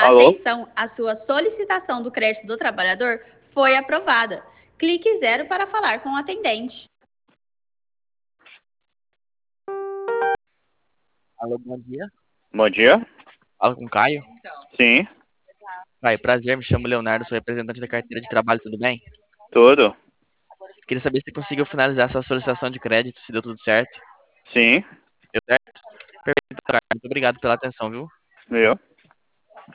Alô? Atenção, a sua solicitação do crédito do trabalhador foi aprovada. Clique 0 para falar com o atendente. Alô, bom dia. Bom dia. Fala com o Caio. Sim, Caio, prazer, me chamo Leonardo, sou representante da carteira de trabalho, tudo bem? tudo. Queria saber se você conseguiu finalizar sua solicitação de crédito, se deu tudo certo. Sim, Deu certo? Perfeito, Caio. Muito obrigado pela atenção, viu? viu?